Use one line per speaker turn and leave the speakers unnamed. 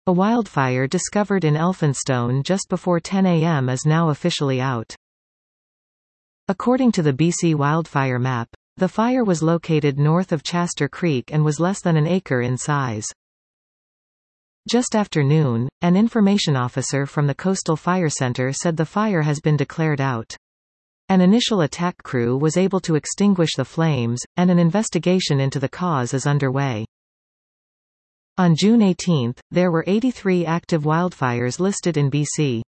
A wildfire discovered in Elphinstone just before 10 a.m. is now officially out. According to the BC wildfire map, the fire was located north of Chaster Creek and was less than an acre in size. Just after noon, an information officer from the Coastal Fire Center said the fire has been declared out. An initial attack crew was able to extinguish the flames, and an investigation into the cause is underway. On June 18, there were 83 active wildfires listed in BC.